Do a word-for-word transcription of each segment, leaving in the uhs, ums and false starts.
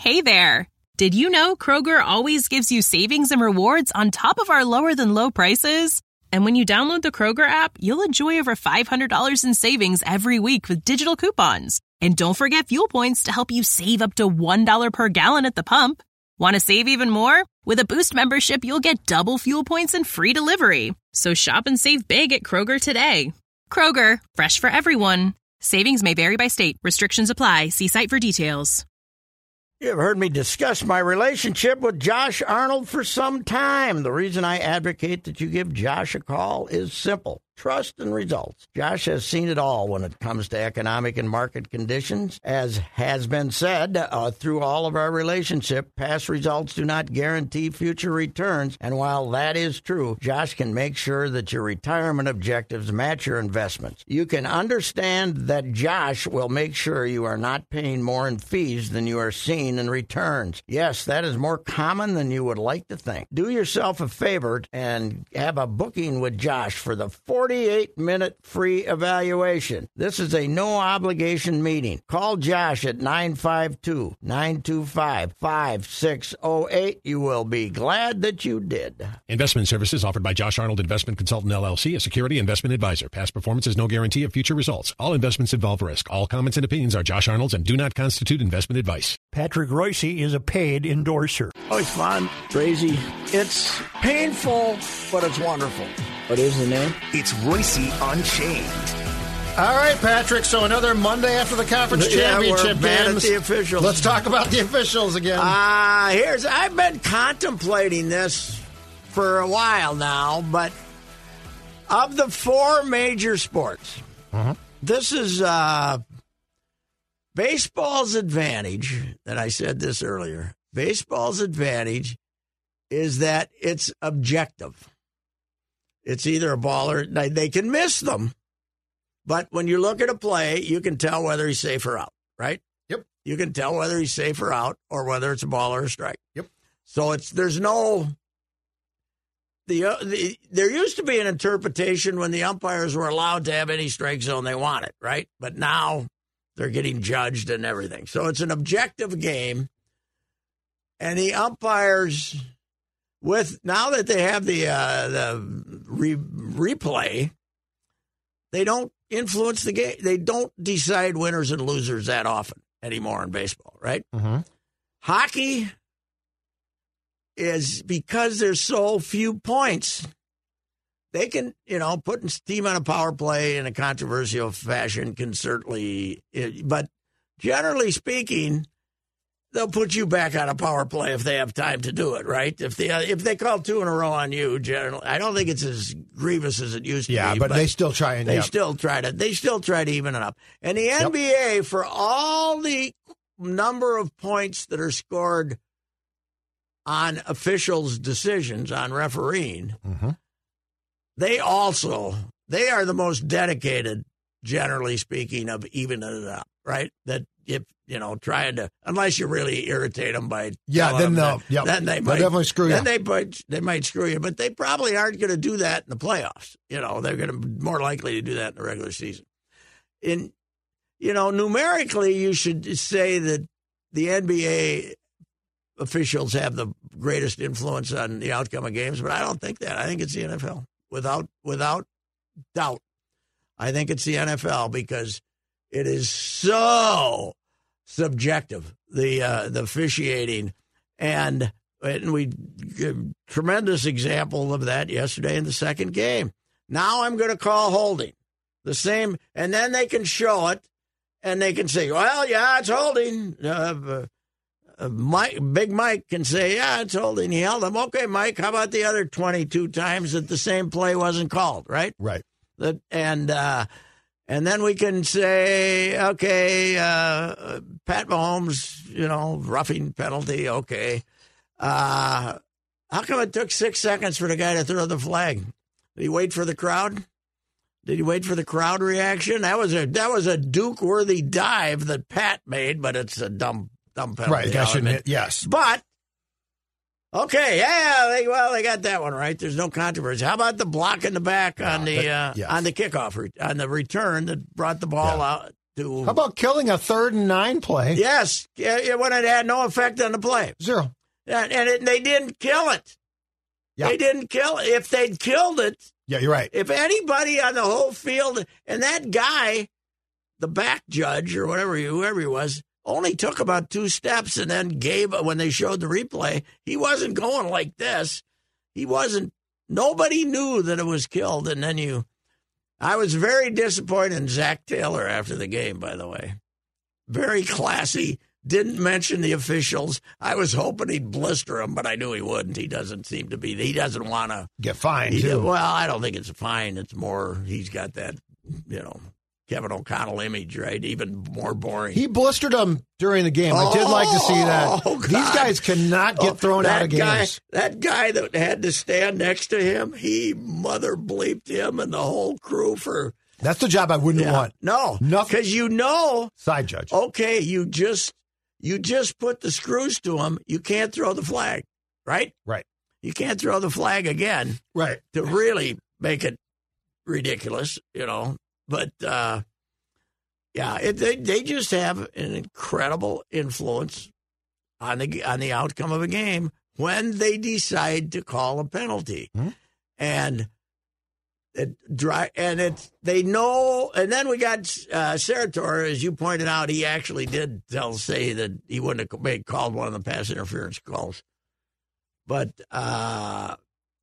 Hey there! Did you know Kroger always gives you savings and rewards on top of our lower-than-low prices? And when you download the Kroger app, you'll enjoy over five hundred dollars in savings every week with digital coupons. And don't forget fuel points to help you save up to one dollar per gallon at the pump. Want to save even more? With a Boost membership, you'll get double fuel points and free delivery. So shop and save big at Kroger today. Kroger, fresh for everyone. Savings may vary by state. Restrictions apply. See site for details. You've heard me discuss my relationship with Josh Arnold for some time. The reason I advocate that you give Josh a call is simple. Trust and results. Josh has seen it all when it comes to economic and market conditions. As has been said, uh, through all of our relationship, past results do not guarantee future returns. And while that is true, Josh can make sure that your retirement objectives match your investments. You can understand that Josh will make sure you are not paying more in fees than you are seeing in returns. Yes, that is more common than you would like to think. Do yourself a favor and have a booking with Josh for the forty-eight minute free evaluation. This is a no-obligation meeting. Call Josh at nine five two, nine two five, five six zero eight. You will be glad that you did. Investment services offered by Josh Arnold Investment Consultant, L L C, a security investment advisor. Past performance is no guarantee of future results. All investments involve risk. All comments and opinions are Josh Arnold's and do not constitute investment advice. Patrick Royce is a paid endorser. Oh, it's fun, crazy. It's painful, but it's wonderful. What is the name? It's Royce Unchained. All right, Patrick. So another Monday after the conference yeah, championship we're mad games. at the officials. Let's talk about the officials again. Uh, here's I've been contemplating this for a while now, but of the four major sports, uh-huh. this is uh, baseball's advantage. And I said this earlier. Baseball's advantage is that it's objective. It's either a ball or they can miss them. But when you look at a play, you can tell whether he's safe or out, right? Yep. You can tell whether he's safe or out or whether it's a ball or a strike. Yep. So it's there's no the, uh, the there used to be an interpretation when the umpires were allowed to have any strike zone they wanted, right? But now they're getting judged and everything. So it's an objective game. And the umpires, with now that they have the uh, the re- replay, they don't influence the game. They don't decide winners and losers that often anymore in baseball, right? Mm-hmm. Hockey is, because there's so few points, they can, you know, putting a team on a power play in a controversial fashion can certainly, but generally speaking, they'll put you back on a power play if they have time to do it, right? If they uh, if they call two in a row on you, generally, I don't think it's as grievous as it used to yeah, be. Yeah, but they still try and they yep. still try to they still try to even it up. And the N B A, yep. for all the number of points that are scored on officials' decisions on refereeing, mm-hmm. they also they are the most dedicated, generally speaking, of evening it up, right? That if you know, trying to, unless you really irritate them by yeah, then them no, that, then they They'll might definitely screw you. Then they might they might screw you, but they probably aren't going to do that in the playoffs. You know, they're going to be more likely to do that in the regular season. In you know, numerically, you should say that the N B A officials have the greatest influence on the outcome of games, but I don't think that. I think it's the N F L without without doubt. I think it's the N F L because it is so subjective, the uh, the officiating, and and we tremendous example of that yesterday in the second game. Now I'm going to call holding, the same, and then they can show it, and they can say, well, yeah, it's holding. Uh, uh, Mike, Big Mike can say, yeah, it's holding. He held him. Okay, Mike, how about the other twenty-two times that the same play wasn't called, right? Right. That and. Uh, And then we can say, okay, uh, Pat Mahomes, you know, roughing penalty, okay. Uh, how come it took six seconds for the guy to throw the flag? Did he wait for the crowd? Did he wait for the crowd reaction? That was a that was a Duke-worthy dive that Pat made, but it's a dumb dumb penalty. Right, yes. But okay, yeah, they, well, they got that one right. There's no controversy. How about the block in the back on the uh, yes. on the kickoff, on the return that brought the ball yeah. out? to. How about killing a third and nine play? Yes, when it had no effect on the play. Zero. And, and it, they didn't kill it. Yeah. They didn't kill it. If they'd killed it, yeah, you're right. If anybody on the whole field, and that guy, the back judge or whatever, he, whoever he was, only took about two steps and then gave, when they showed the replay, he wasn't going like this. He wasn't, nobody knew that it was killed. And then you, I was very disappointed in Zach Taylor after the game, by the way. Very classy. Didn't mention the officials. I was hoping he'd blister him, but I knew he wouldn't. He doesn't seem to be. He doesn't want to get fined. He, too. Well, I don't think it's a fine. It's more he's got that, you know, Kevin O'Connell image, right? Even more boring. He blistered him during the game. I did like to see that. Oh, These guys cannot get thrown oh, out of guy, games. That guy that had to stand next to him, he mother bleeped him and the whole crew for. That's the job I wouldn't yeah, want. No, nothing. Because you know, side judge. Okay, you just. You just put the screws to him. You can't throw the flag, right? Right. You can't throw the flag again. Right. To really make it ridiculous, you know. But, uh, yeah, it, they they just have an incredible influence on the on the outcome of a game when they decide to call a penalty. Mm-hmm. And it dry and it's they know, and then we got uh, Sarator, as you pointed out, he actually did tell say that he wouldn't have made, called one of the pass interference calls, but uh,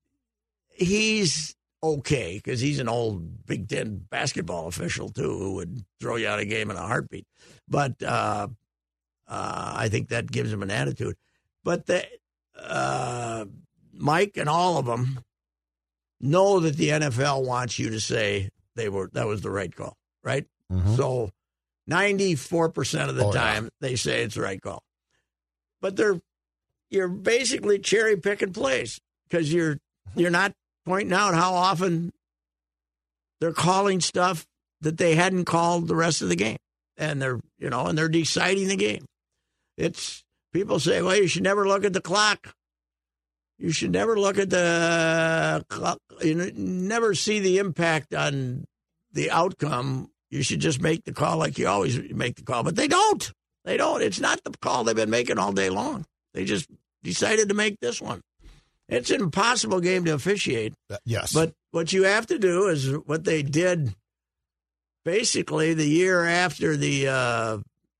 he's okay because he's an old Big Ten basketball official too, who would throw you out of a game in a heartbeat. But uh, uh, I think that gives him an attitude. But the uh, Mike and all of them know that the N F L wants you to say they were that was the right call, right? Mm-hmm. So ninety-four percent of the oh, time yeah. they say it's the right call. But they're you're basically cherry picking plays because you're you're not pointing out how often they're calling stuff that they hadn't called the rest of the game. And they're you know, and they're deciding the game. It's people say, well, you should never look at the clock. You should never look at the clock. You never see the impact on the outcome. You should just make the call like you always make the call. But they don't. They don't. It's not the call they've been making all day long. They just decided to make this one. It's an impossible game to officiate. Uh, yes. But what you have to do is what they did basically the year after the uh,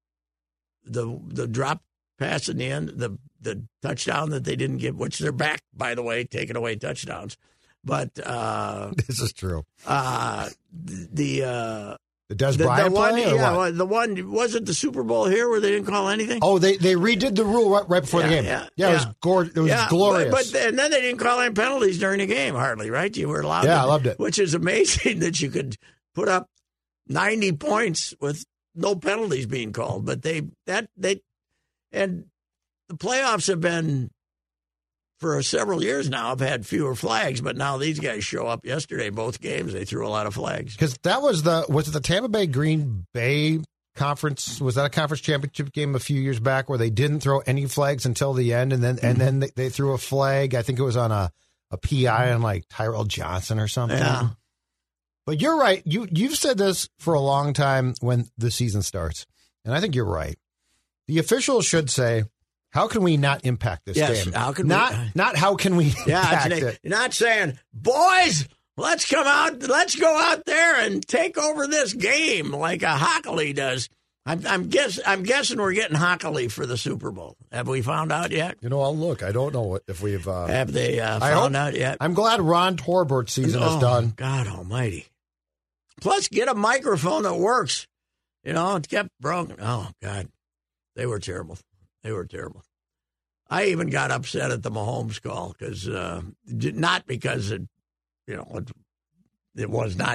the the drop pass in the end, the the touchdown that they didn't give, which they're back, by the way, taking away touchdowns. But uh, this is true. Uh, the uh, the Des Bryant one, play, or yeah, what? the one wasn't the Super Bowl here where they didn't call anything. Oh, they they redid the rule right, right before yeah, the game. Yeah, yeah, yeah. it was gorgeous. It was yeah, glorious. But, but and then they didn't call any penalties during the game, hardly, right? You were allowed. Yeah, to, I loved it. Which is amazing that you could put up ninety points with no penalties being called. But they that they and the playoffs have been. For several years now, I've had fewer flags, but now these guys show up yesterday. Both games, they threw a lot of flags. Because that was the was it the Tampa Bay Green Bay conference? Was that a conference championship game a few years back where they didn't throw any flags until the end, and then mm-hmm. and then they, they threw a flag? I think it was on a, a P I on like Tyrell Johnson or something. Yeah. But you're right. You you've said this for a long time when the season starts, and I think you're right. The officials should say, how can we not impact this yes, game? How can not, we? Not how can we yeah, impact it's, it? You're not saying, boys, let's come out, let's go out there and take over this game like a Hockley does. I'm, I'm guess I'm guessing we're getting Hockley for the Super Bowl. Have we found out yet? You know, I'll look. I don't know if we've. Uh, Have they uh, found out yet? I'm glad Ron Torbert's season oh, is done. God Almighty! Plus, get a microphone that works. You know, it kept broken. Oh God, they were terrible. They were terrible. I even got upset at the Mahomes call because uh, not because it, you know, it, it was not,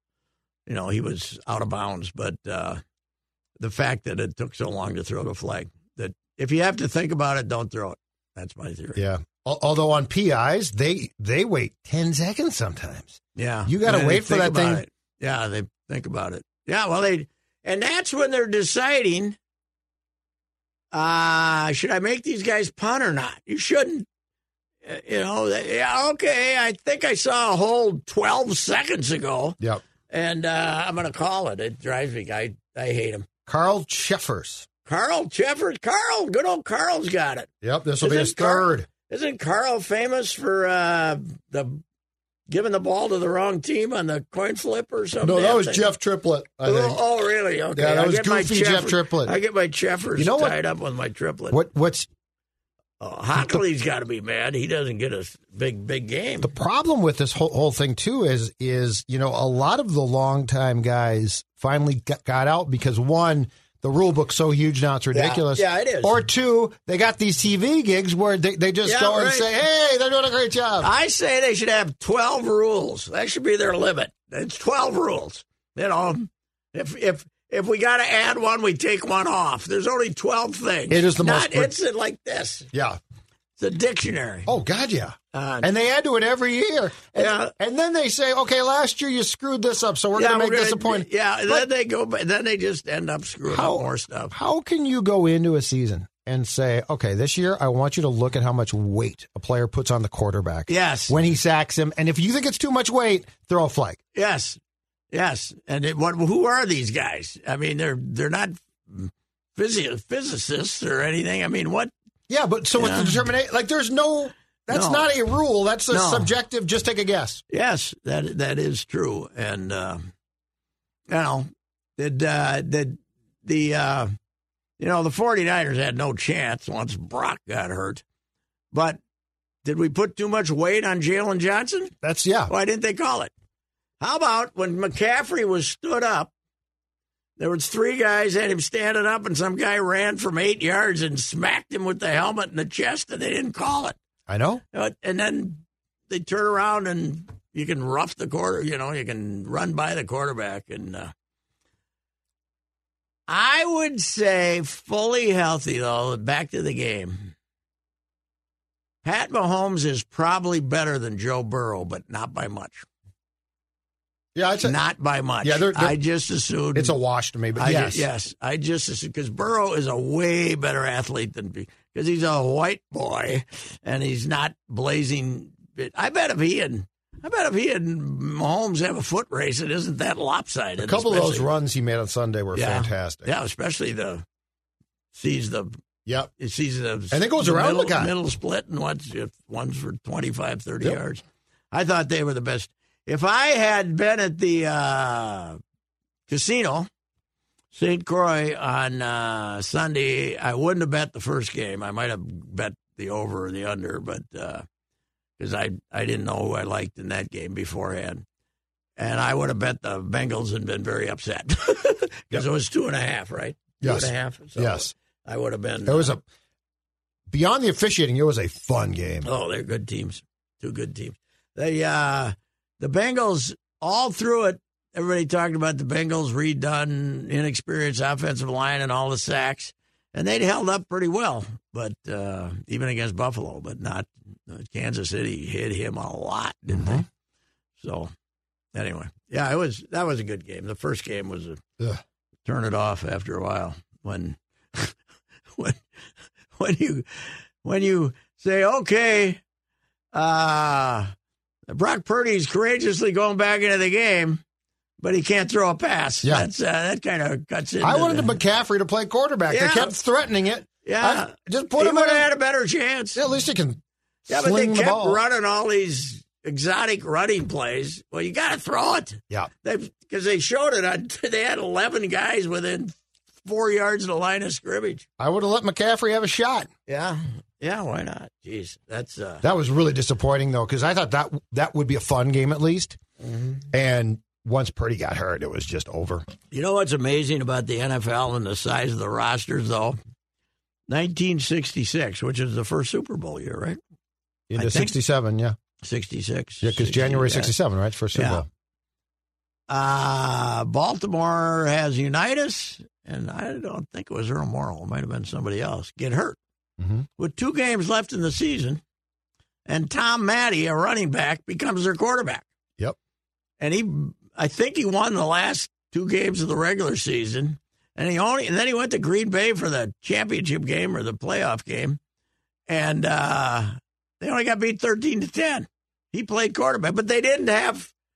you know, he was out of bounds, but uh, the fact that it took so long to throw the flag. That if you have to think about it, don't throw it. That's my theory. Yeah. Although on P Is, they they wait ten seconds sometimes. Yeah. You got to wait for that thing. It. Yeah, they think about it. Yeah, well, they, and that's when they're deciding. Uh, should I make these guys punt or not? You shouldn't. Uh, you know, they, yeah, okay, I think I saw a hold twelve seconds ago. Yep. And uh, I'm going to call it. It drives me. I, I hate him. Carl Cheffers. Carl Cheffers. Carl, good old Carl's got it. Yep, this will be Isn't his Carl- third. Isn't Carl famous for uh, the giving the ball to the wrong team on the coin flip or something? No, that was thing? Jeff Triplett, I Oh, think. oh, really? Okay. Yeah, that I was get my goofy Jeff Cheffers- Triplett. I get my Cheffers You know what- tied up with my triplet. What What's Oh, Hockley's got to be mad. He doesn't get a big, big game. the problem with this whole, whole thing, too, is, is, you know, a lot of the longtime guys finally got, got out because, one, the rule book's so huge now it's ridiculous. Yeah, yeah, it is. Or two, they got these T V gigs where they, they just Yeah, go and right. say, hey, they're doing a great job. I say they should have twelve rules. That should be their limit. It's twelve rules. You know, if if if we got to add one, we take one off. There's only twelve things. It is the Not, most- It's like this. yeah. It's a dictionary. Oh, God, yeah. Uh, And they add to it every year. And, Yeah. and then they say, okay, last year you screwed this up, so we're yeah, going to we're make this a gonna- point. Yeah, But then they go. Then they just end up screwing How- up more stuff. How can you go into a season and say, okay, this year I want you to look at how much weight a player puts on the quarterback Yes. when he sacks him, and if you think it's too much weight, throw a flag. Yes, yes. And it, what? Who are these guys? I mean, they're they're not physi- physicists or anything. I mean, what? Yeah, but so Yeah. with the determination, like there's no, that's No. not a rule. That's a No. subjective, just take a guess. Yes, that that is true. And uh, you know, did uh, did the uh, you know the 49ers had no chance once Brock got hurt, but did we put too much weight on Jalen Johnson? That's, yeah. Why didn't they call it? How about when McCaffrey was stood up? There was three guys had him standing up, and some guy ran from eight yards and smacked him with the helmet in the chest, and they didn't call it. I know. Uh, And then they turn around and you can rough the quarter. You know, you can run by the quarterback, and uh, I would say fully healthy though. Back to the game. Pat Mahomes is probably better than Joe Burrow, but not by much. Yeah, it's a, Not by much. Yeah, they're- they're- I just assumed it's a wash to me, but I, yes. yes, I just assumed because Burrow is a way better athlete than because he's a white boy and he's not blazing. I bet if he and I bet if he and Mahomes have a foot race, it isn't that lopsided. A couple of those especially- runs he made on Sunday were Yeah. fantastic. Yeah, especially the sees the Yep. it sees the And it goes around middle, the guy. middle split and one's one's for twenty-five, thirty Yep. yards. I thought they were the best. If I had been at the uh, casino, Saint Croix, on uh, Sunday, I wouldn't have bet the first game. I might have bet the over or the under, but because I I didn't know who I liked in that game beforehand, and I would have bet the Bengals and been very upset because Yep. it was two and a half, right? Yes. Two and a half. So Yes. I would have been. It was a, beyond the officiating, it was a fun game. Oh, they're good teams. Two good teams. They uh, the Bengals all through it. Everybody talked about the Bengals redone, inexperienced offensive line and all the sacks, and they'd held up pretty well. But uh, even against Buffalo, but not uh, Kansas City hit him a lot, didn't Mm-hmm. they? So anyway, yeah, it was that was a good game. The first game was a Ugh. turn it off after a while when when when you when you say okay. Uh, Brock Purdy's courageously going back into the game, but he can't throw a pass. Yeah. That's, uh, that kind of cuts in. I wanted McCaffrey to play quarterback. Yeah. They kept threatening it. Yeah. I- just put he him would in. have had a better chance. Yeah, at least he can Yeah, but sling they the kept ball. running all these exotic running plays. Well, you got to throw it. Yeah. Because they, they showed it on, they had eleven guys within four yards of the line of scrimmage. I would have let McCaffrey have a shot. Yeah. Yeah, why not? Jeez, that's uh, That was really disappointing, though, because I thought that that would be a fun game at least. Mm-hmm. And once Purdy got hurt, it was just over. You know what's amazing about the N F L and the size of the rosters, though? nineteen sixty-six, which is the first Super Bowl year, right? Into I think- sixty-seven, yeah. sixty-six. Yeah, because sixty, January yeah. sixty-seven, right? First Super Yeah. Bowl. Uh, Baltimore has Unitas, and I don't think it was Earl Morrall. It might have been somebody else. Get hurt. Mm-hmm. With two games left in the season, and Tom Matte, a running back, becomes their quarterback. Yep. And he, I think he won the last two games of the regular season, and he only, and then he went to Green Bay for the championship game or the playoff game, and uh, they only got beat thirteen to ten. He played quarterback, but they didn't have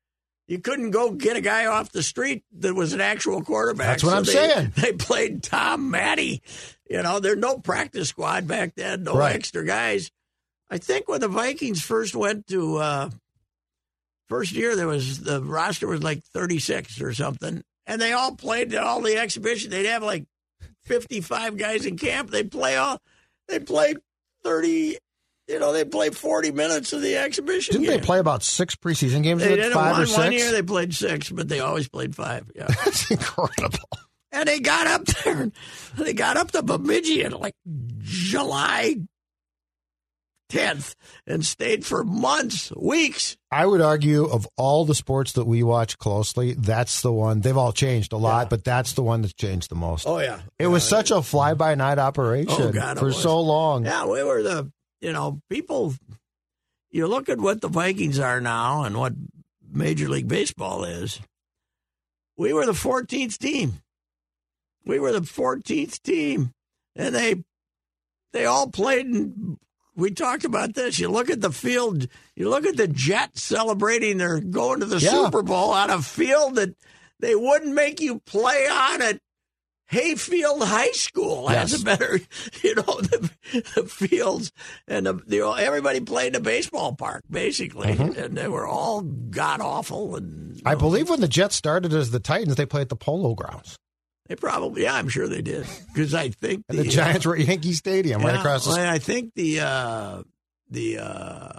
You couldn't go get a guy off the street that was an actual quarterback. That's what so I'm they, saying. They played Tom Matty. You know, there's no practice squad back then, no right. extra guys. I think when the Vikings first went to uh, first year, there was the roster was like thirty-six or something, and they all played all the exhibition. They'd have like fifty-five guys in camp. They play all. They play thirty. You know, they played forty minutes of the exhibition Didn't game. they play about six preseason games? They did five one, or six? one year they played six, but they always played five. Yeah. That's incredible. And they got up there. They got up to Bemidji in like July tenth and stayed for months, weeks. I would argue of all the sports that we watch closely, that's the one. They've all changed a lot, yeah. but that's the one that's changed the most. Oh, yeah. It yeah. was such a fly-by-night operation oh, God, for so long. Yeah, we were the, you know, people, you look at what the Vikings are now and what Major League Baseball is. We were the fourteenth team. We were the fourteenth team. And they they all played in. We talked about this. You look at the field. You look at the Jets celebrating their going to the yeah. Super Bowl on a field that they wouldn't make you play on at Hayfield High School. Has yes. a better, you know, the, the fields and the, the, everybody played in a baseball park basically, mm-hmm. and they were all god awful. And I know, believe when the Jets started as the Titans, they played at the Polo Grounds. They probably, yeah, I'm sure they did. Because I think the, the Giants uh, were at Yankee Stadium, yeah, right across the street. I think the uh, the uh,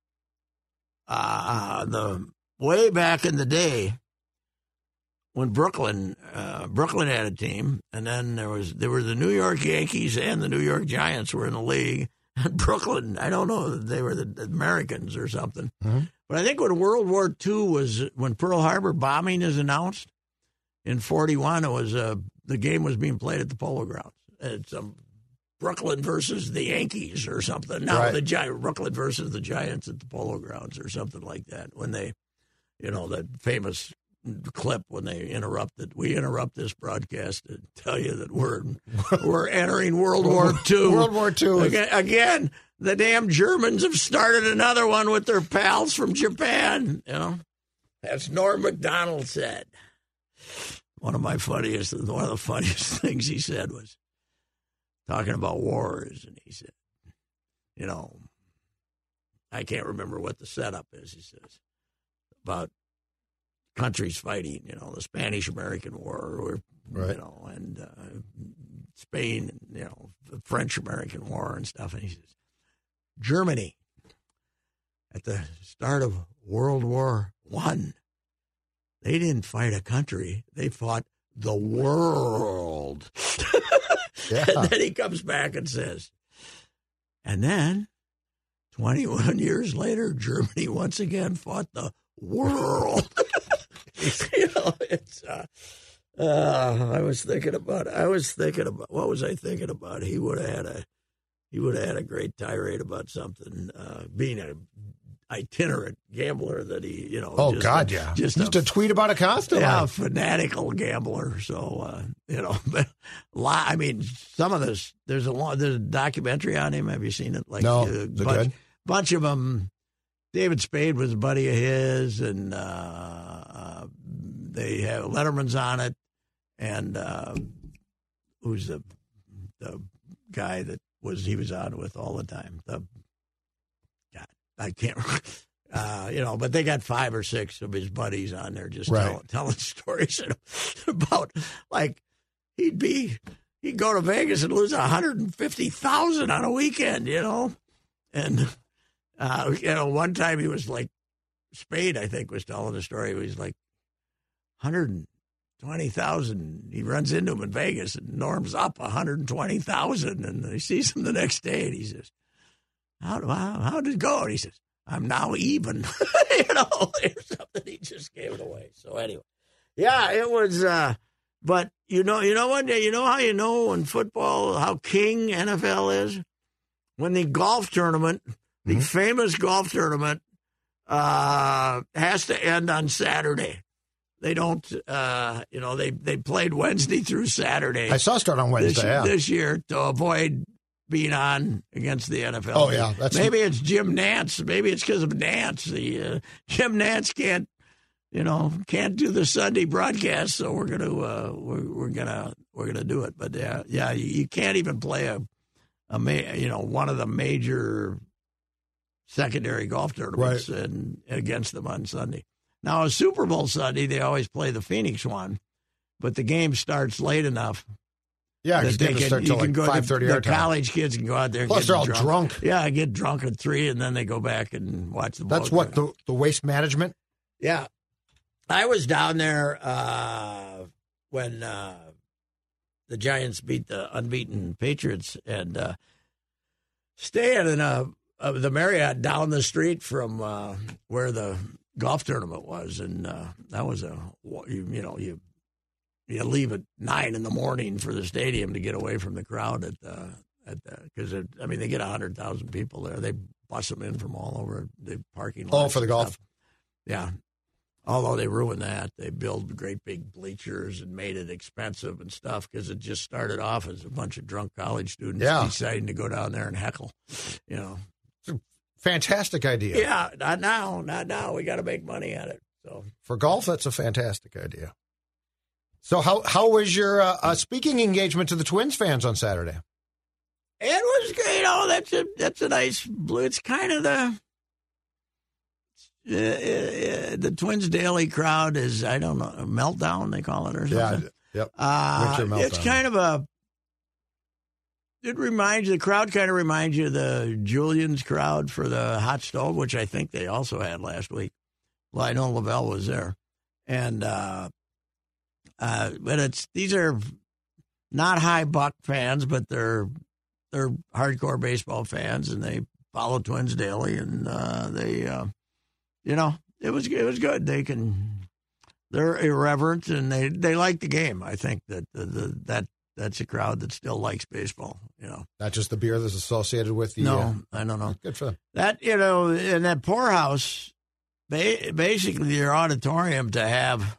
uh, the way back in the day when Brooklyn uh, Brooklyn had a team, and then there was there were the New York Yankees and the New York Giants were in the league. And Brooklyn, I don't know, they were the Americans or something. Mm-hmm. But I think when World War Two was when Pearl Harbor bombing is announced. In forty-one, it was uh, the game was being played at the Polo Grounds. It's um, Brooklyn versus the Yankees or something. No, right. the Gi- Brooklyn versus the Giants at the Polo Grounds or something like that. When they, you know, that famous clip when they interrupted. We interrupt this broadcast to tell you that we're we're entering World War Two. World War Two. Again, again, the damn Germans have started another one with their pals from Japan. You know, as Norm Macdonald said. One of my funniest, one of the funniest things he said was talking about wars, and he said, you know, I can't remember what the setup is, he says, about countries fighting, you know, the Spanish-American War, or, right. you know, and uh, Spain, you know, the French-American War and stuff, and he says, Germany, at the start of World War One, they didn't fight a country. They fought the world. Yeah. And then he comes back and says, and then twenty-one years later, Germany once again fought the world. You know, it's, uh, uh, I was thinking about, I was thinking about, what was I thinking about? He would have had a, he would have had a great tirade about something, uh, being a itinerant gambler that he, you know. Oh, just God, a, yeah. Just he used a, to tweet about it constantly. Yeah, a fanatical gambler. So, uh, you know, but I mean, some of this, there's a long, there's a documentary on him. Have you seen it? Like, no, a is it bunch, good? Bunch of them. David Spade was a buddy of his, and uh, uh, they have Letterman's on it, and uh, who's the the guy that was he was on with all the time? The I can't, uh, you know, but they got five or six of his buddies on there just right. tell, telling stories about, like, he'd be, he'd go to Vegas and lose one hundred fifty thousand dollars on a weekend, you know? And, uh, you know, one time he was like, Spade, I think, was telling a story. He was like, one hundred twenty thousand dollars. He runs into him in Vegas, and Norm's up one hundred twenty thousand dollars, and he sees him the next day, and he says, How do how, how did it go? And he says, I'm now even. You know, or something. He just gave it away. So anyway, yeah, it was. Uh, but you know, you know what? You know how you know in football how king N F L is when the golf tournament, the mm-hmm. famous golf tournament, uh, has to end on Saturday. They don't, uh, you know, they they played Wednesday through Saturday. I saw it start on Wednesday. This, yeah. this year to avoid being on against the N F L. Oh, yeah. That's Maybe it's Jim Nantz. Maybe it's because of Nantz. The, uh, Jim Nantz can't, you know, can't do the Sunday broadcast, so we're gonna uh, we're we're gonna we're gonna do it. But yeah, yeah, you, you can't even play a a ma- you know one of the major secondary golf tournaments right. and against them on Sunday. Now, a Super Bowl Sunday, they always play the Phoenix one, but the game starts late enough. Yeah, because they can start until like five thirty our time. The college kids can go out there and Plus, get they're all drunk. drunk. Yeah, get drunk at three, and then they go back and watch the ball. That's what, the, the waste management? Yeah. I was down there uh, when uh, the Giants beat the unbeaten Patriots and uh, staying in a, uh, the Marriott down the street from uh, where the golf tournament was. And uh, that was a, you, you know, you you leave at nine in the morning for the stadium to get away from the crowd at the, at the, because, I mean, they get one hundred thousand people there. They bus them in from all over the parking lot. Oh, for the golf? Stuff. Yeah. Although they ruined that. They built great big bleachers and made it expensive and stuff because it just started off as a bunch of drunk college students yeah. deciding to go down there and heckle, you know. It's a fantastic idea. Yeah, not now, not now. We got to make money at it. So for golf, that's a fantastic idea. So how how was your uh, uh, speaking engagement to the Twins fans on Saturday? It was great. Oh, that's a that's a nice blue. It's kind of the. Uh, uh, the Twins Daily crowd is, I don't know, a meltdown, they call it, or something. Yeah, yep. Uh, Winter meltdown. It's kind of a, it reminds, the crowd kind of reminds you of the Julian's crowd for the hot stove, which I think they also had last week. Well, I know Lavelle was there. And, uh, uh, but it's, these are not high buck fans, but they're, they're hardcore baseball fans, and they follow Twins Daily, and uh, they, uh, You know, it was it was good. They can, they're irreverent and they, they like the game. I think that the, the that that's a crowd that still likes baseball. You know, not just the beer that's associated with the. No, uh, I don't know. Good for them. That you know, in that poorhouse, ba- basically your auditorium to have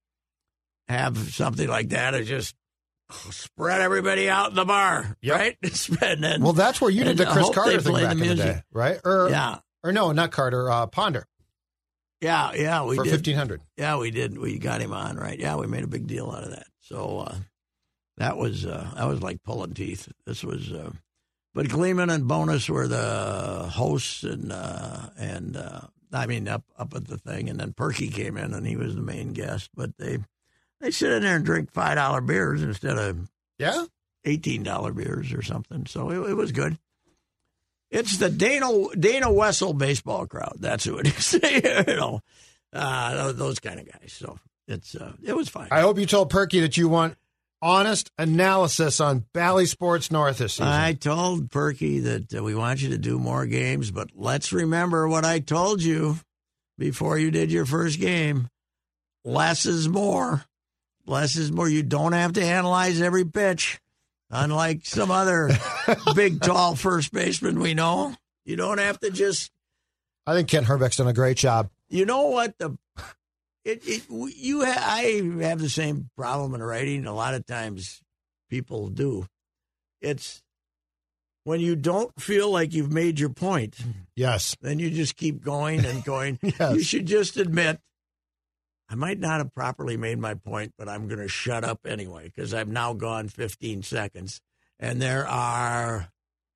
have something like that is just spread everybody out in the bar, yep. right? Spread. And, well, that's where you did the Chris Carter thing back the in the day, right? Or, yeah. Or no, not Carter, uh, Ponder. Yeah, yeah, we for did. fifteen hundred. Yeah, we did. We got him on, right? Yeah, we made a big deal out of that. So uh, that was uh, that was like pulling teeth. This was, uh, but Gleeman and Bonus were the hosts, and uh, and uh, I mean up up at the thing, and then Perky came in, and he was the main guest. But they they sit in there and drink five dollar beers instead of yeah eighteen dollar beers or something. So it, it was good. It's the Dana Dana Wessel baseball crowd. That's who it is. you know, uh, those kind of guys. So it's uh, it was fine. I hope you told Perky that you want honest analysis on Bally Sports North this season. I told Perky that uh, we want you to do more games, but let's remember what I told you before you did your first game. Less is more. Less is more. You don't have to analyze every pitch. Unlike some other big, tall first baseman we know, you don't have to just. I think Kent Herbeck's done a great job. You know what the, it, it you ha, I have the same problem in writing. A lot of times, people do. It's when you don't feel like you've made your point. Yes. Then you just keep going and going. Yes. You should just admit, I might not have properly made my point, but I'm going to shut up anyway because I've now gone fifteen seconds. And there are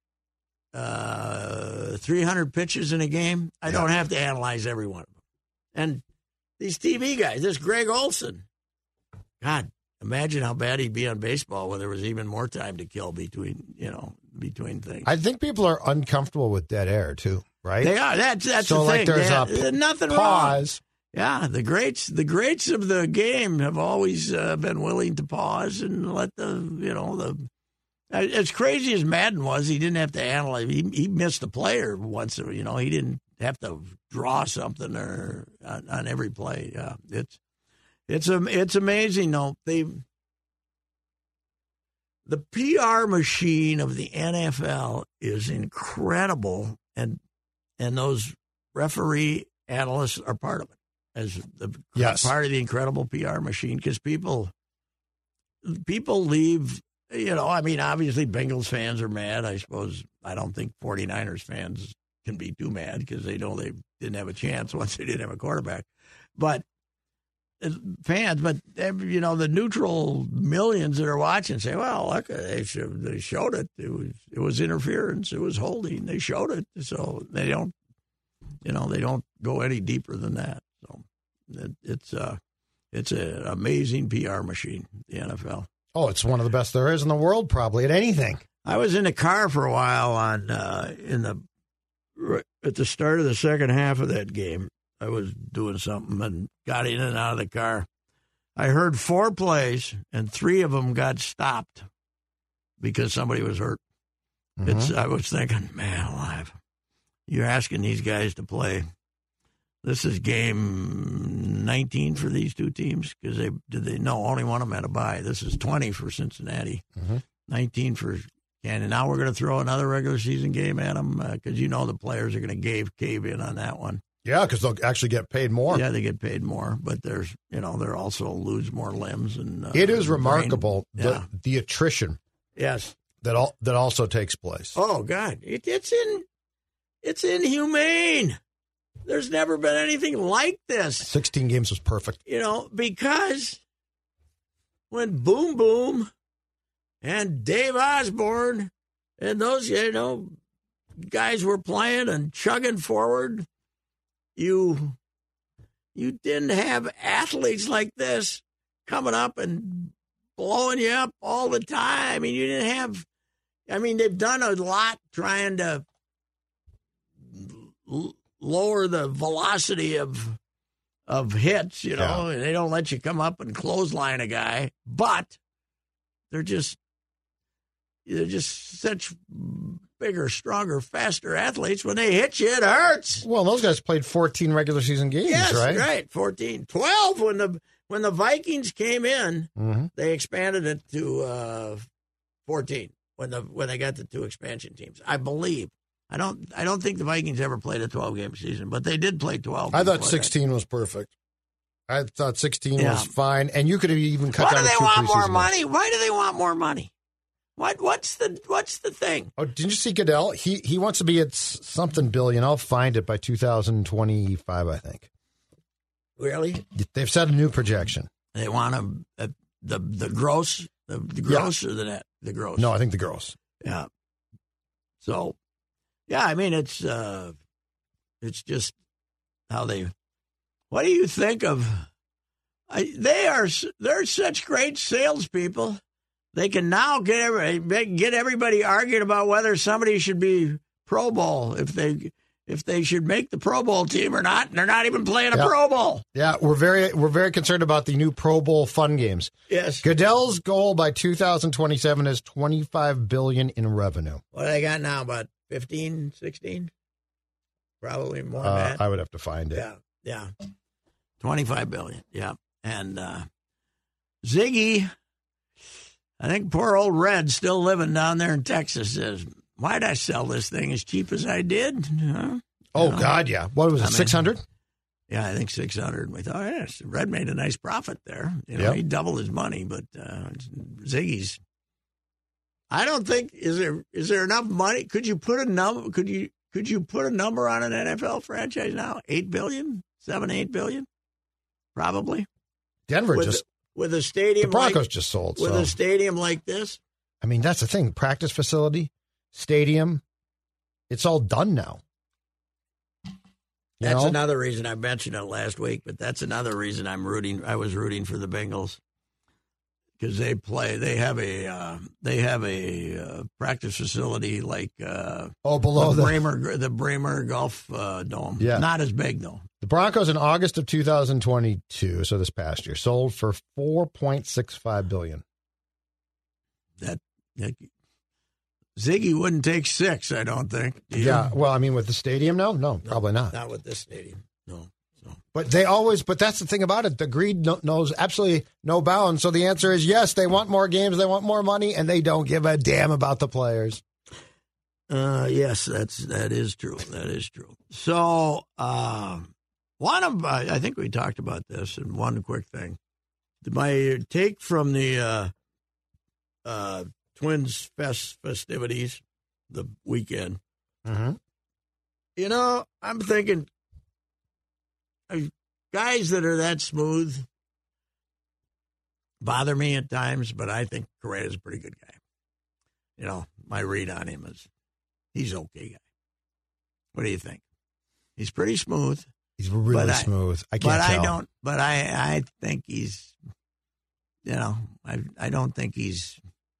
uh, three hundred pitches in a game. I yeah. don't have to analyze every one of them. And these T V guys, this Greg Olson, God, imagine how bad he'd be on baseball when there was even more time to kill between, you know, between things. I think people are uncomfortable with dead air, too, right? They are. That's, that's so the like thing. There's they, a p- nothing pause. Wrong. Yeah, the greats, the greats of the game have always uh, been willing to pause and let the, you know, the. As crazy as Madden was, he didn't have to analyze. He he missed a player once, you know. He didn't have to draw something or on, on every play. Yeah, it's it's a it's amazing though. They the P R machine of the N F L is incredible, and and those referee analysts are part of it. As the yes. part of the incredible P R machine, because people people leave, you know, I mean, obviously Bengals fans are mad. I suppose I don't think 49ers fans can be too mad because they know they didn't have a chance once they didn't have a quarterback. But fans, but you know the neutral millions that are watching say, "Well, look, they showed, they showed it. It was it was interference. It was holding. They showed it." So they don't, you know, they don't go any deeper than that. So it, it's uh, it's an amazing P R machine, the N F L. Oh, it's one of the best there is in the world, probably at anything. I was in the car for a while on uh, in the at the start of the second half of that game. I was doing something and got in and out of the car. I heard four plays, and three of them got stopped because somebody was hurt. Mm-hmm. It's. I was thinking, man alive, you're asking these guys to play. This is game nineteen for these two teams because they did they no only one of them had a bye. This is twenty for Cincinnati, mm-hmm. nineteen for Canyon. Now we're going to throw another regular season game at them because uh, you know the players are going to cave cave in on that one. Yeah, because they'll actually get paid more. Yeah, they get paid more, but there's, you know, they're also lose more limbs and. Uh, it is remarkable the, yeah. the attrition. Yes, that all that also takes place. Oh God, it, it's in, it's inhumane. There's never been anything like this. Sixteen games was perfect. You know, because when Boom Boom and Dave Osborne and those, you know, guys were playing and chugging forward, you you didn't have athletes like this coming up and blowing you up all the time. I mean, you didn't have, I mean, they've done a lot trying to l- lower the velocity of of hits, you know, yeah. They don't let you come up and clothesline a guy, but they're just, they're just such bigger, stronger, faster athletes. When they hit you, it hurts. Well, those guys played fourteen regular season games, yes, right? right, fourteen. twelve when the when the Vikings came in, mm-hmm. they expanded it to uh, fourteen when the when they got the two expansion teams. I believe. I don't I don't think the Vikings ever played a twelve-game season, but they did play twelve. I thought sixteen that. was perfect. I thought sixteen yeah. was fine, and you could have even cut Why down do they two want more games. money? Why do they want more money? What what's the what's the thing? Oh, didn't you see Goodell? He he wants to be at something billion. I'll find it by two thousand twenty-five, I think. Really? They've set a new projection. They want a, a, the the gross, the, the gross yeah. or the net, the gross. No, I think the gross. Yeah. So, yeah, I mean it's uh, it's just how they. What do you think of? I, they are they're such great salespeople. They can now get every, get everybody arguing about whether somebody should be Pro Bowl, if they if they should make the Pro Bowl team or not. And they're not even playing a yeah. Pro Bowl. Yeah, we're very we're very concerned about the new Pro Bowl fun games. Yes. Goodell's goal by two thousand twenty-seven is twenty-five billion dollars in revenue. What do they got now? About fifteen, sixteen? Probably more than uh, that. I would have to find it. Yeah, yeah. twenty-five billion dollars, yeah. And uh, Ziggy, I think poor old Red, still living down there in Texas, says, why'd I sell this thing as cheap as I did? Huh? Oh, you know? God, yeah. What was it, six hundred? Yeah, I think six hundred. We thought, yes, Red made a nice profit there. You know, yep. He doubled his money, but uh, Ziggy's. I don't think, is there is there enough money? Could you put a number, could you, could you put a number on an N F L franchise now? eight billion dollars? seven, eight billion dollars? Probably. Denver with just. The, with a stadium. The Broncos like, just sold. With so. a stadium like this? I mean, that's the thing. Practice facility, stadium, it's all done now. You that's know? another reason I mentioned it last week, but that's another reason I'm rooting. I was rooting for the Bengals because they play. They have a uh, they have a uh, practice facility like uh, oh below the the Bremer the Bremer Golf uh, Dome. Yeah, not as big though. The Broncos in August of two thousand twenty-two, so this past year, sold for four point six five billion dollars. That, that Ziggy wouldn't take six, I don't think. Yeah, well, I mean, with the stadium, no, no, no, probably not. Not with this stadium, no. So. But they always, but that's the thing about it. The greed no, knows absolutely no bounds. So the answer is yes, they want more games, they want more money, and they don't give a damn about the players. Uh, yes, that's that is true. That is true. So, uh, one of uh, I think we talked about this, and one quick thing. My take from the uh, uh, Twins fest festivities, the weekend. Mm-hmm. You know, I'm thinking, guys that are that smooth, bother me at times, but I think Correa's a pretty good guy. You know, my read on him is he's okay guy. What do you think? He's pretty smooth. He's really I, smooth. I can't but tell. I don't. But I, I think he's. You know, I, I don't think he's.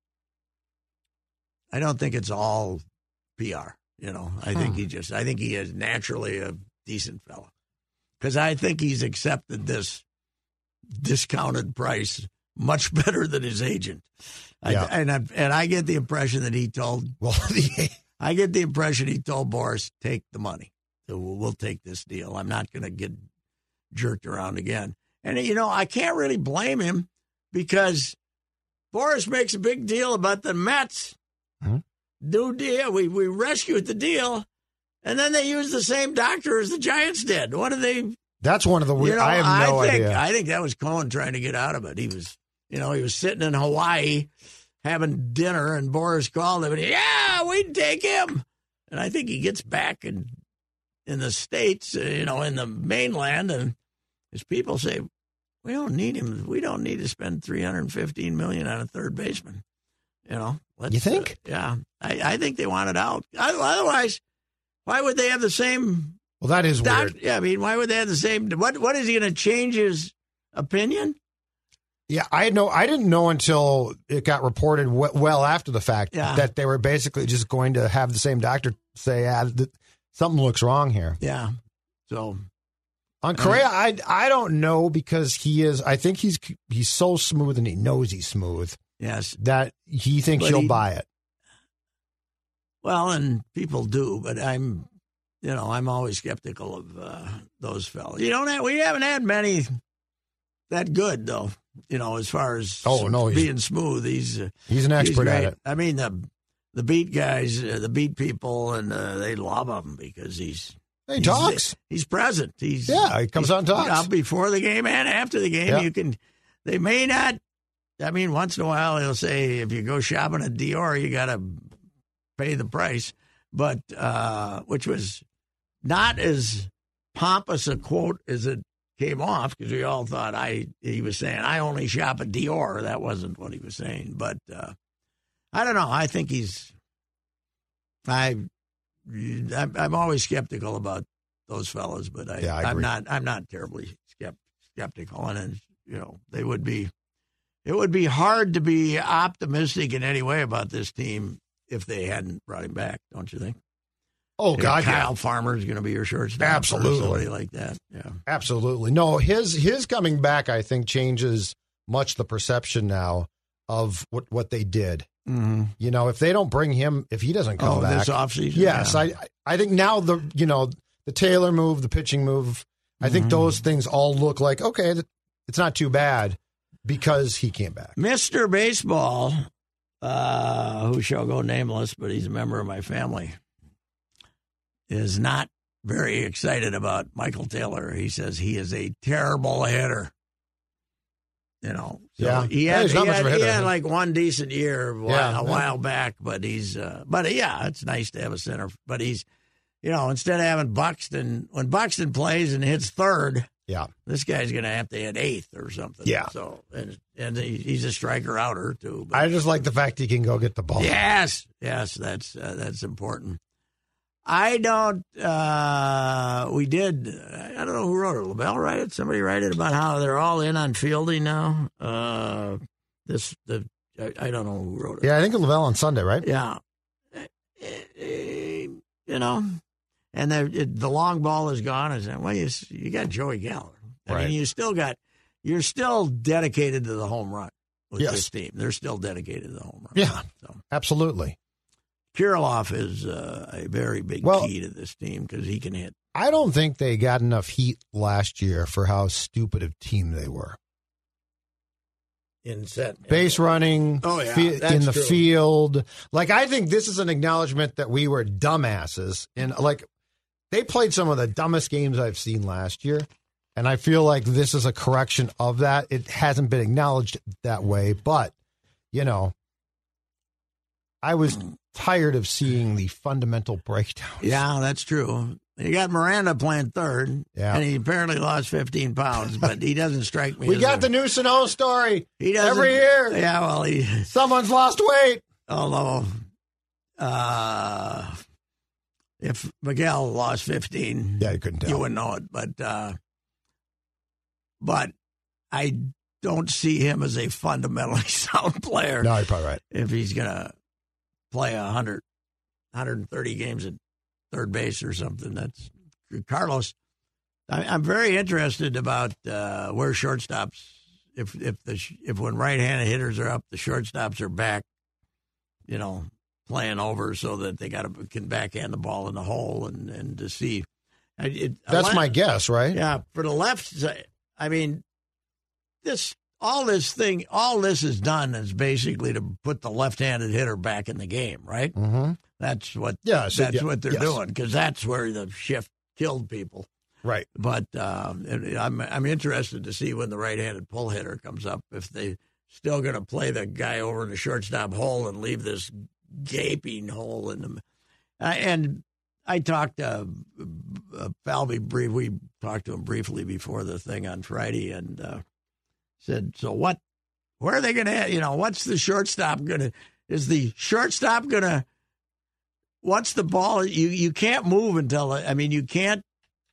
I don't think it's all P R. You know, I think Hmm. he just. I think he is naturally a decent fellow, because I think he's accepted this discounted price much better than his agent. Yeah. I, and I, and I get the impression that he told. Well, the, I get the impression he told Boris, take the money. So we'll, we'll take this deal. I'm not going to get jerked around again. And, you know, I can't really blame him because Boris makes a big deal about the Mets. Hmm? New deal. We, we rescued the deal. And then they used the same doctor as the Giants did. What did they? that's one of the weird. You know, I have no I think, idea. I think that was Cohen trying to get out of it. He was, you know, he was sitting in Hawaii having dinner, and Boris called him, and he, yeah, we'd take him. And I think he gets back in in the States, uh, you know, in the mainland, and his people say, we don't need him. We don't need to spend three hundred fifteen million dollars on a third baseman. You know, let's, You think? Uh, yeah, I, I think they want it out. Otherwise, why would they have the same? Well, that is Doc, weird. yeah, I mean, why would they have the same? What What is he going to change his opinion? Yeah, I know. I didn't know until it got reported w- well after the fact Yeah. that they were basically just going to have the same doctor say, ah, th- something looks wrong here. Yeah. So On Correa, I I don't know because he is. I think he's he's so smooth and he knows he's smooth yes, that he thinks But you'll he- buy it. well, and people do, but I'm, you know, I'm always skeptical of uh, those fellas. You don't have, we haven't had many that good though. You know, as far as Oh, no, he's- being smooth, he's uh, He's an he's expert at great. it. I mean the the beat guys, uh, the beat people, and uh, they love him because he's. He He's- talks. He's present. He's Yeah, he comes he's out and talks. out before the game and after the game. Yeah. You can. They may not. I mean, once in a while he'll say, if you go shopping at Dior, you got to pay the price. But uh, which was not as pompous a quote as it came off, because we all thought I he was saying I only shop at Dior. That wasn't what he was saying. But uh, I don't know. I think he's. I. I'm, I'm always skeptical about those fellas, but I, Yeah, I I'm agree. not. I'm not terribly skept, skeptical, and it's, you know, they would be. It would be hard to be optimistic in any way about this team if they hadn't brought him back. Don't you think? Oh God, Kyle yeah. Farmer is going to be your shortstop, or Absolutely. somebody like that. Yeah, Absolutely. No, his his coming back, I think, changes much the perception now of what, what they did. mm-hmm. You know, if they don't bring him, if he doesn't come Oh, back, this offseason. yes, yeah. I I think now the you know the Taylor move, the pitching move, I think Mhm. those things all look like okay, th- it's not too bad because he came back. Mister Baseball, uh, who shall go nameless, but he's a member of my family, is not very excited about Michael Taylor. He says he is a terrible hitter. You know, so Yeah. he Yeah, had, he's not he, much had, of a he hitter. had like one decent year a while, Yeah. a while back, but he's, uh, but yeah, it's nice to have a center. But he's, you know, instead of having Buxton, when Buxton plays and hits third, Yeah, this guy's going to have to hit eighth or something. Yeah. So, and, and he, he's a striker outer too. But I just like the fact he can go get the ball. yes, yes, that's uh, that's important. I don't. Uh, we did. I don't know who wrote it. LaBelle write it. Somebody write it about how they're all in on fielding now. Uh, this the I, I don't know who wrote it. Yeah, I think Lavelle on Sunday, right? Yeah. You know, and the the long ball is gone. Is well, you you got Joey Gallo. I Right. mean, you still got you're still dedicated to the home run with Yes. this team. They're still dedicated to the home run. Yeah. So Absolutely. Kirilloff is uh, a very big Well- key to this team because he can hit. I don't think they got enough heat last year for how stupid a team they were. In set Base running, Oh, yeah, fi- that's in the true. field. Like, I think this is an acknowledgement that we were dumbasses. And, like, they played some of the dumbest games I've seen last year. And I feel like this is a correction of that. It hasn't been acknowledged that way. But, you know, I was tired of seeing the fundamental breakdowns. Yeah, that's true. You got Miranda playing third, yeah. and he apparently lost fifteen pounds, but he doesn't strike me. We as got a, the new Sano story he every year. Yeah, well, he someone's lost weight. Although, uh, if Miguel lost fifteen, yeah, you couldn't tell. You wouldn't know it, but uh, but I don't see him as a fundamentally sound player. No, you're probably right. If he's gonna play a hundred, hundred and thirty games at third base or something. That's Carlos. I, I'm very interested about uh, where shortstops. If if the if when right-handed hitters are up, the shortstops are back. You know, playing over so that they got to can backhand the ball in the hole and, and to see. It, That's left, my guess, right? Yeah, for the left side. I mean, this all this thing, all this is done is basically to put the left-handed hitter back in the game, right? Mm-hmm. That's what. Yeah, so, that's yeah, what they're yes. doing because that's where the shift killed people. Right. But uh, I'm I'm interested to see when the right-handed pull hitter comes up if they still going to play the guy over in the shortstop hole and leave this gaping hole in them. Uh, and I talked to uh, Falvey brief. We talked to him briefly before the thing on Friday, and uh, said, "So what? Where are they going to? You know, what's the shortstop going to? Is the shortstop going to? What's the ball? You you can't move until I mean you can't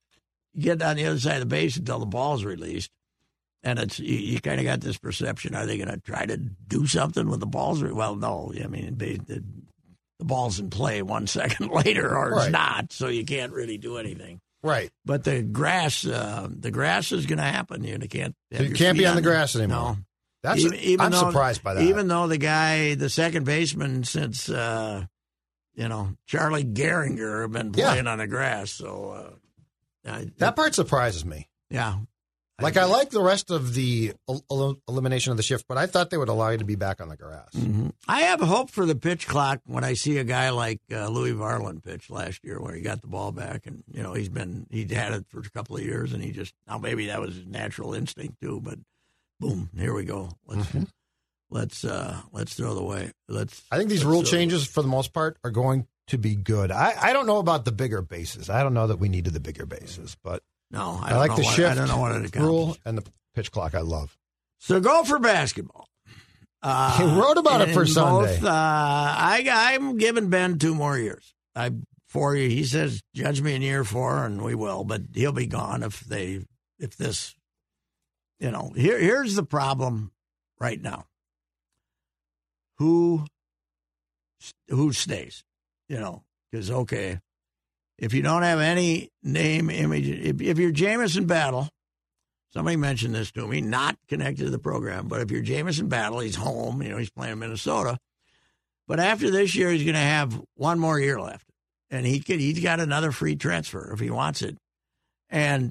get on the other side of the base until the ball's released." And it's you, you kind of got this perception: are they going to try to do something with the balls? Well, no. I mean, they, the, the ball's in play one second later, or right. it's not, so you can't really do anything. Right. But the grass, uh, the grass is going to happen. You can't. So you can't be on the grass anymore. No. That's even, even I'm though, surprised by that. Even though the guy, the second baseman, since uh, you know Charlie Gehringer, have been playing yeah. on the grass, so uh, I, that part surprises me. Yeah. Like, I like the rest of the el- elimination of the shift, but I thought they would allow you to be back on the grass. Mm-hmm. I have hope for the pitch clock when I see a guy like uh, Louis Varland pitch last year where he got the ball back. And, you know, he's been, he'd had it for a couple of years and he just, now maybe that was his natural instinct too, but boom, here we go. Let's, mm-hmm. let's, uh, let's throw the way. Let's, I think these rule changes for the most part are going to be good. I, I don't know about the bigger bases. I don't know that we needed the bigger bases, but. No, I, I like know the what, shift I don't know what it rule and the pitch clock. I love. So go for basketball. Uh, he wrote about it for both, Sunday. Uh, I, I'm giving Ben two more years. I four. He says judge me in year four, and we will. But he'll be gone if they if this. You know, here here's the problem right now. Who who stays? You know, because okay. If you don't have any name, image, if, if you're Jamison Battle, somebody mentioned this to me, not connected to the program, but if you're Jamison Battle, he's home, you know, he's playing in Minnesota. But after this year, he's going to have one more year left. And he could, he's got another free transfer if he wants it. And,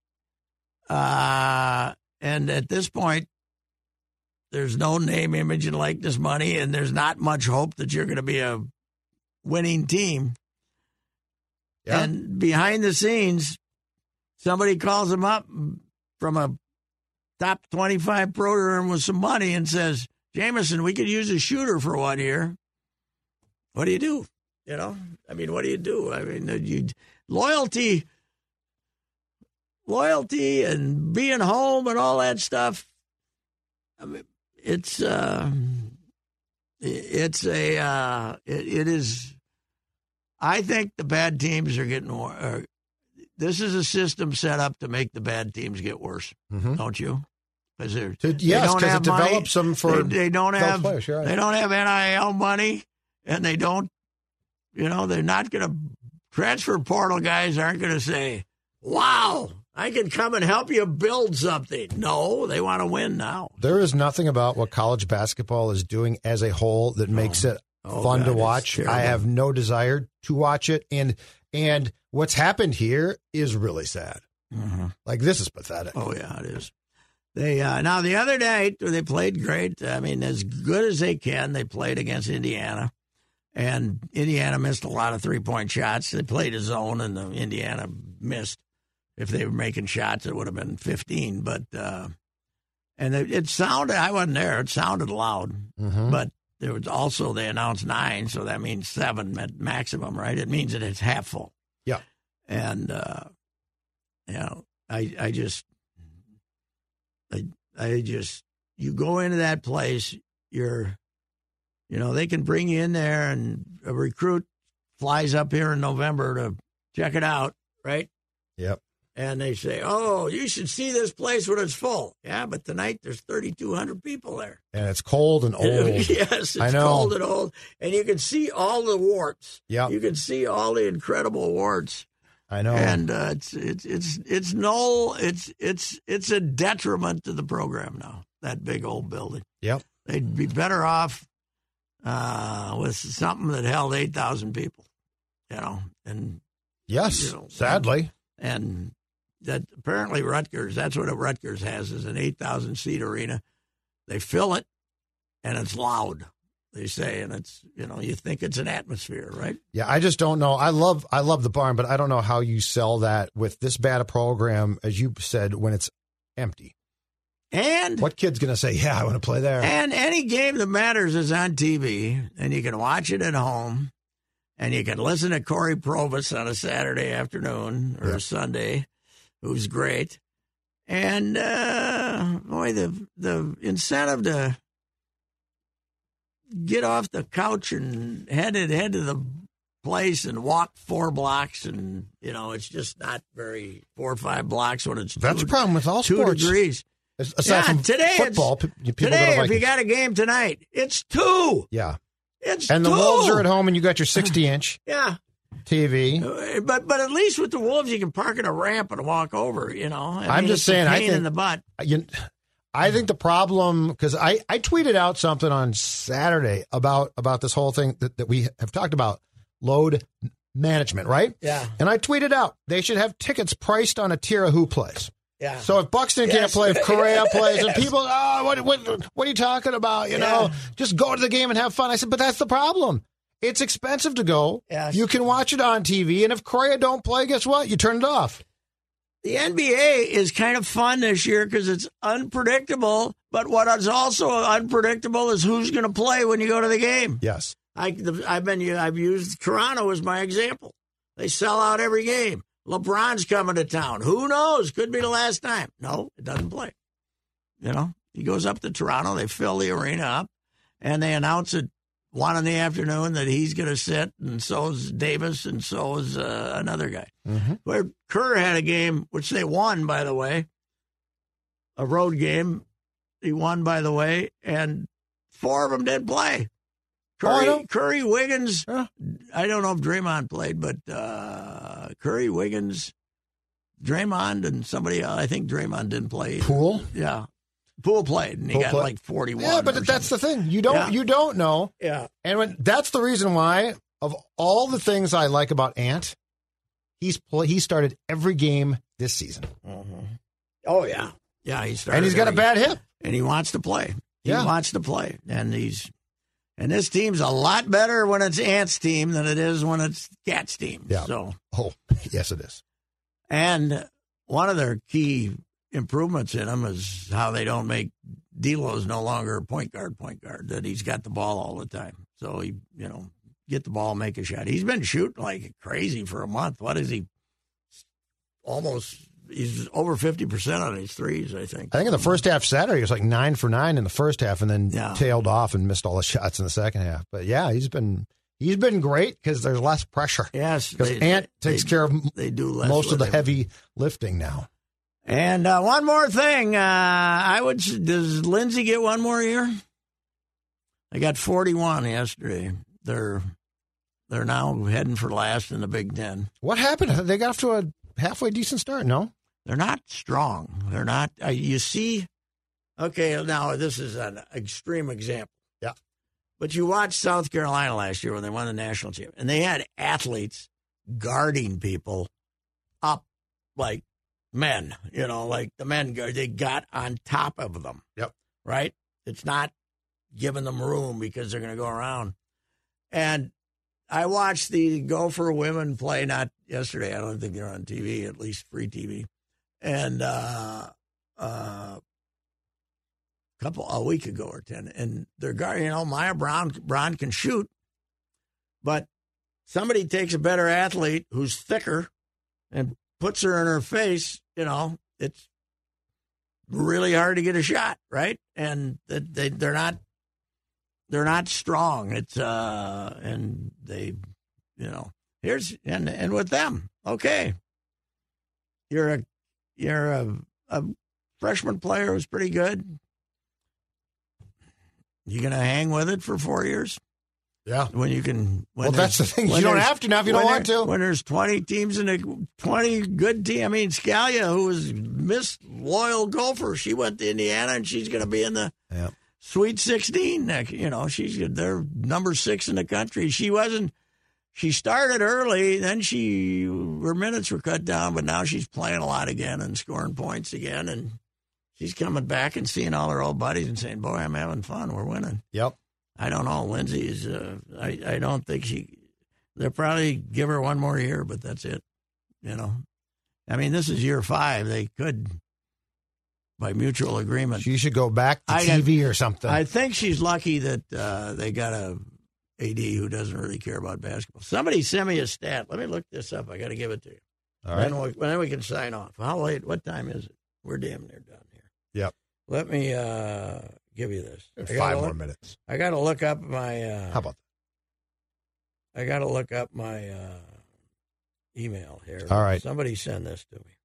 uh, and at this point, there's no name, image, and likeness money, and there's not much hope that you're going to be a winning team. Yeah. And behind the scenes, somebody calls him up from a top twenty-five program with some money and says, Jamison, we could use a shooter for one year. What do you do? You know, I mean, what do you do? I mean, you loyalty, loyalty and being home and all that stuff. I mean, it's, uh, it's a, uh, it, it is. I think the bad teams are getting more. Uh, this is a system set up to make the bad teams get worse, mm-hmm. don't you? Because they're to, yes, because it money. develops them for they, they don't have players, right. they don't have N I L money, and they don't. You know, they're not going to transfer portal guys aren't going to say, "Wow, I can come and help you build something." No, they want to win now. There is nothing about what college basketball is doing as a whole that makes oh. it. Oh, fun God, to watch. I have no desire to watch it, and and what's happened here is really sad. Mm-hmm. Like, this is pathetic. Oh yeah, it is. They uh, now the other night they played great. I mean, as good as they can. They played against Indiana, and Indiana missed a lot of three point shots. They played a zone, and the Indiana missed. If they were making shots, it would have been fifteen. But uh, and it, it sounded. I wasn't there. It sounded loud, mm-hmm. but. There was also, they announced nine, so that means seven at maximum, right? It means that it's half full. Yeah. And, uh, you know, I, I just, I, I just, you go into that place, you're, you know, they can bring you in there and a recruit flies up here in November to check it out, right? Yep. And they say, oh, you should see this place when it's full. Yeah, but tonight there's thirty-two hundred people there. And it's cold and old. Yes, it's I know. cold and old. And you can see all the warts. Yep. You can see all the incredible warts. I know. And uh, it's it's it's it's no it's it's it's a detriment to the program now, that big old building. Yep. They'd be better off uh, with something that held eight thousand people, you know. And Yes, you know, sadly. And, and that apparently Rutgers, that's what Rutgers has, is an eight thousand seat arena. They fill it, and it's loud, they say, and it's, you know, you think it's an atmosphere, right? Yeah, I just don't know. I love I love the barn, but I don't know how you sell that with this bad a program, as you said, when it's empty. And what kid's going to say, yeah, I want to play there? And any game that matters is on T V, and you can watch it at home, and you can listen to Corey Provis on a Saturday afternoon or yeah. a Sunday, who's great. And, uh, boy, the the incentive to get off the couch and head, it, head to the place and walk four blocks, and, you know, it's just not very four or five blocks when it's That's two, the problem with all two sports. degrees. Aside yeah, from today football, it's, people today, go to if you got a game tonight, it's two. Yeah. It's and the two. Wolves are at home, and you got your sixty-inch yeah. T V. But but at least with the Wolves, you can park in a ramp and walk over, you know. I I'm mean, just it's saying, a I pain think, in the butt. You, I think the problem, because I, I tweeted out something on Saturday about, about this whole thing that, that we have talked about, load management, right? Yeah. And I tweeted out, they should have tickets priced on a tier of who plays. Yeah. So if Buxton yes. can't play, if Correa plays, yes. and people, oh, what, what, what are you talking about? You yeah. know, just go to the game and have fun. I said, but that's the problem. It's expensive to go. Yes. You can watch it on T V, and if Correa don't play, guess what? You turn it off. The N B A is kind of fun this year because it's unpredictable, but what is also unpredictable is who's going to play when you go to the game. Yes. I, I've been I've used Toronto as my example. They sell out every game. LeBron's coming to town. Who knows? Could be the last time. No, it doesn't play. You know, he goes up to Toronto. They fill the arena up, and they announce at one in the afternoon that he's going to sit, and so is Davis, and so is uh, another guy. Mm-hmm. Where Kerr had a game, which they won, by the way, a road game. He won, by the way, and four of them didn't play. Curry, oh, Curry, Wiggins. Yeah. I don't know if Draymond played, but uh, Curry, Wiggins, Draymond, and somebody else. I think Draymond didn't play either. Poole? Yeah. Poole played, and he Poole got play. like forty-one. Yeah, but that's something. the thing. You don't Yeah. you don't know. Yeah. And when that's the reason why, of all the things I like about Ant, he's play, he started every game this season. Mm-hmm. Oh, yeah. Yeah, he started. And he's got every, a bad hip. And he wants to play. He Yeah. wants to play. And he's and this team's a lot better when it's Ant's team than it is when it's Cat's team. Yeah. So Oh, yes, it is. And one of their key improvements in him is how they don't make D'Lo's no longer a point guard, point guard, that he's got the ball all the time. So he, you know, get the ball, make a shot. He's been shooting like crazy for a month. What is he? Almost, he's over fifty percent on his threes, I think. I think in the first half Saturday, he was like nine for nine in the first half and then Yeah. tailed off and missed all the shots in the second half. But yeah, he's been he's been great because there's less pressure. Yes. Because they- Ant they- takes care of They do less most of with the him. heavy lifting now. And uh, one more thing, uh, I would. Does Lindsay get one more year? They got forty-one yesterday. They're they're now heading for last in the Big Ten. What happened? They got off to a halfway decent start, no? They're not strong. They're not. Uh, you see, okay. Now this is an extreme example. Yeah. But you watched South Carolina last year when they won the national championship, and they had athletes guarding people up like men, you know, like the men guard. They got on top of them. Yep. Right? It's not giving them room because they're going to go around. And I watched the Gopher women play, not yesterday. I don't think they're on T V, at least free T V. And uh, uh, a couple, a week ago or ten. And they're guarding, you know, Maya Brown, Brown can shoot, but somebody takes a better athlete who's thicker and puts her in her face, you know, it's really hard to get a shot, right? And they they're not they're not strong. It's uh and they, you know, here's and and with them, okay, you're a you're a, a freshman player who's pretty good. You gonna hang with it for four years? Yeah. When you can. When well, that's the thing. You don't have to now if you don't want to. When there's twenty teams in a twenty good team. I mean, Scalia, who was Miss Loyal Gopher, she went to Indiana and she's going to be in the yeah. Sweet sixteen. You know, she's they're number six in the country. She wasn't. She started early, then she her minutes were cut down, but now she's playing a lot again and scoring points again, and she's coming back and seeing all her old buddies and saying, "Boy, I'm having fun. We're winning." Yep. I don't know. Lindsay is. Uh, I. I don't think she. They'll probably give her one more year, but that's it. You know. I mean, this is year five. They could, by mutual agreement. She should go back to I, T V or something. I think she's lucky that uh, they got a A D who doesn't really care about basketball. Somebody sent me a stat. Let me look this up. I got to give it to you. All right. Then we, then we can sign off. How late? What time is it? We're damn near done here. Yep. Let me uh, give you this. Five more look, minutes. I got to look up my. Uh, How about that? I got to look up my uh, email here. All right. Somebody send this to me.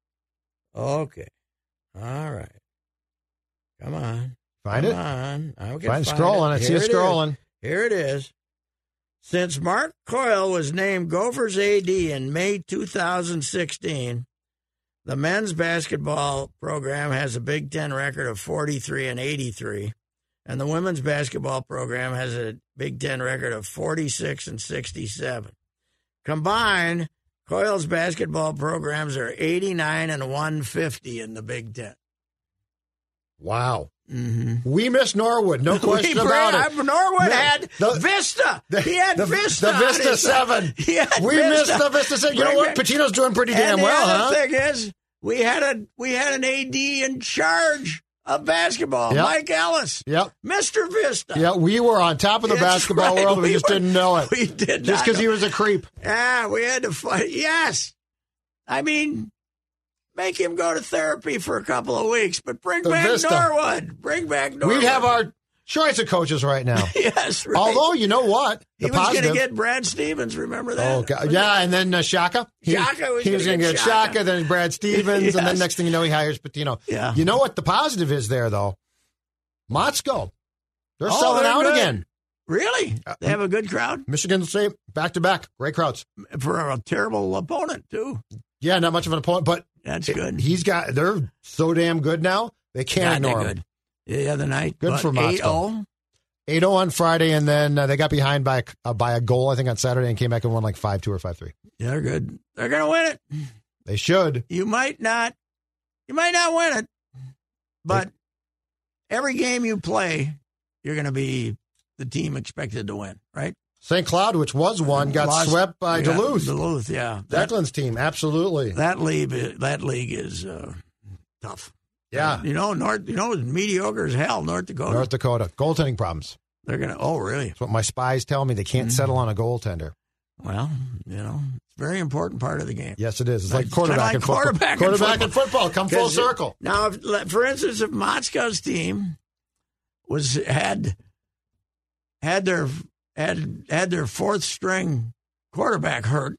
Okay. All right. Come on. Find Come it? on. I can Find find scrolling. it. I see Here it it scrolling. Is. Here it is. Since Mark Coyle was named Gophers A D in May two thousand sixteen, the men's basketball program has a Big Ten record of forty-three and eighty-three, and the women's basketball program has a Big Ten record of forty-six and sixty-seven. Combined, Coyle's basketball programs are eighty-nine and one fifty in the Big Ten. Wow. Mm-hmm. We miss Norwood, no question we about it. Norwood the, had the, Vista. The, he had the, Vista. The Vista seven. He had we Vista. missed the Vista seven. You know what? Patino's doing pretty damn and the well, other huh? thing is, we had a we had an A D in charge of basketball, yep. Mike Ellis. Yep. Mister Vista. Yeah, we were on top of the That's basketball right. world, and we, we just were, didn't know it. We did just because he was a creep. Yeah, we had to fight. Yes. I mean, make him go to therapy for a couple of weeks, but bring the back Vista. Norwood. Bring back Norwood. We'd have our choice of coaches right now. Yes, right. Although, you know what? The he was positive. going to get Brad Stevens, remember that? Oh, God. Yeah, and then uh, Shaka. He, Shaka was he was going to to get get Shaka, Shaka. then Brad Stevens, Yes. and then next thing you know, he hires Patino. Yeah. You know what the positive is there, though? Motzko. They're Oh, selling they're out good. again. Really? They have a good crowd? Michigan State, back-to-back. Great crowds. For a terrible opponent, too. Yeah, not much of an opponent, but That's good. he's got, they're so damn good now, they can't God, ignore they're him. good. The other night. Good but for Motzko. eight oh eight oh on Friday, and then uh, they got behind by uh, by a goal, I think, on Saturday, and came back and won like five two or five three. Yeah, they're good. They're going to win it. They should. You might not. You might not win it, but every game you play, you're going to be the team expected to win, right? Saint Cloud, which was one, got Lost, swept by yeah, Duluth. Duluth, yeah. That, Declan's team, absolutely. that league, that league is uh, tough. Yeah. You know, North. You know, it's mediocre as hell. North Dakota. North Dakota. Goaltending problems. They're gonna. Oh, really? That's what my spies tell me. They can't Mm-hmm. settle on a goaltender. Well, you know, it's a very important part of the game. Yes, it is. It's like It's quarterback kinda in like football. quarterback in Quarterback in football. football. Come full 'Cause circle. Now, if, for instance, if Motzko's team was had had their had had their fourth string quarterback hurt,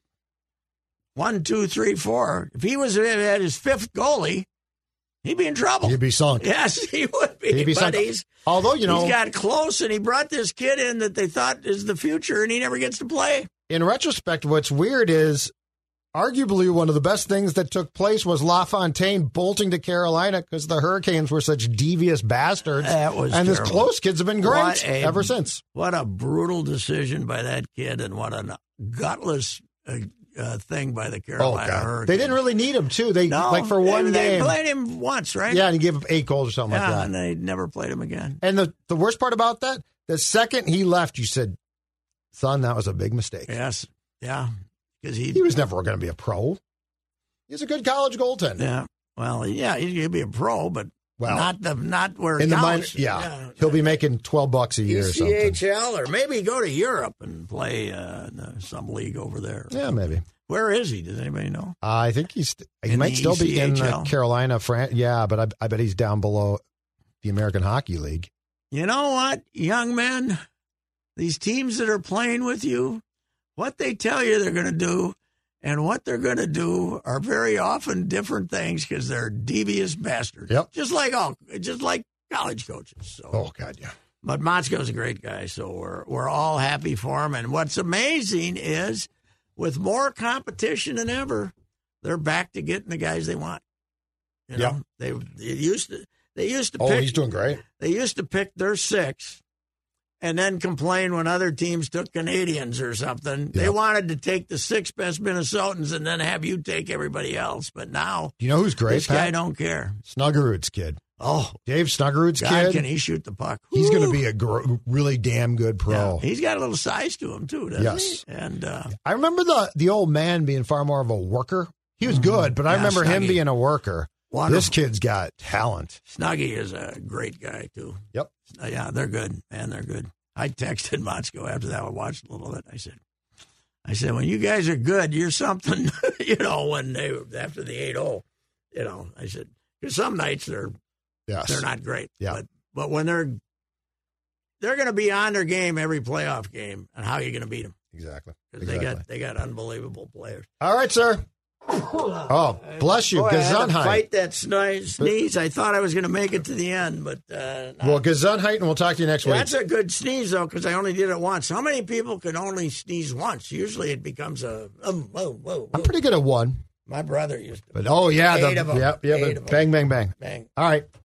one, two, three, four. If he was at his fifth goalie, he'd be in trouble. He'd be sunk. Yes, he would be. He'd be but sunk. he's Although, you know, he's got close, and he brought this kid in that they thought is the future, and he never gets to play. in retrospect, what's weird is arguably one of the best things that took place was LaFontaine bolting to Carolina because the Hurricanes were such devious bastards. That was and terrible. his close kids have been great What a- ever since. What a brutal decision by that kid, and what a gutless uh, uh, thing by the Oh, Carolina God. Hurricanes. They didn't really need him, too. They No, like for one they, game. They played him once, right? Yeah, and he gave up eight goals or something yeah, like that. and they never played him again. And the, the worst part about that, the second he left, you said, son, that was a big mistake. Yes, yeah, because he, He was never going to be a pro. He's a good college goaltender. yeah, well, yeah, he'd be a pro, but Well, not the not where it in the minor, counts. yeah, he'll be making twelve bucks a year or something. E C H L, or maybe go to Europe and play uh, in, uh, some league over there. Yeah, maybe. Where is he? Does anybody know? Uh, I think he's he In might the still be in E C H L? uh, Carolina. Fran- yeah, but I, I bet he's down below the American Hockey League. You know what, young men? These teams that are playing with you, what they tell you they're going to do and what they're going to do are very often different things because they're devious bastards. Yep. Just like all, just like college coaches. So. Oh God, yeah. But Motzko's a great guy, so we're we're all happy for him. And what's amazing is, with more competition than ever, they're back to getting the guys they want. You know, Yep. they, they used to they used to Oh, pick he's doing great. they used to pick their six, and then complain when other teams took Canadians or something. They Yep. wanted to take the six best Minnesotans and then have you take everybody else. But now, Do you know who's great? this Pat? guy don't care. Snuggerud's kid. Oh, Dave Snuggerud's God, kid. can he shoot the puck? He's going to Woo! be a gr- really damn good pro. Yeah, he's got a little size to him too, doesn't Yes. he? And uh, I remember the the old man being far more of a worker. He was good, but I Yeah, remember him Snuggy. being a worker. Wonderful. This kid's got talent. Snuggy is a great guy too. Yep. Uh, yeah, they're good, man. They're good. I texted Motzko after that. I watched a little bit. I said, I said, when you guys are good, you're something. You know, when they after the eight oh, you know, I said, because some nights they're Yes. they're not great. Yeah. But but when they're they're going to be on their game every playoff game, and how are you going to beat them? Exactly. Because exactly. they got they got unbelievable players. All right, sir. Oh, bless you. Boy, I had to Gesundheit. fight that sni- sneeze. I thought I was going to make it to the end, but uh, no. Well, Gesundheit, and we'll talk to you next week. That's a good sneeze, though, because I only did it once. How many people can only sneeze once? Usually it becomes a, um, whoa, whoa, whoa. I'm pretty good at one. My brother used to. But, oh, yeah. Eight the, of 'em. Yep, yeah, Eight but of 'em. bang, bang, bang. Bang. All right.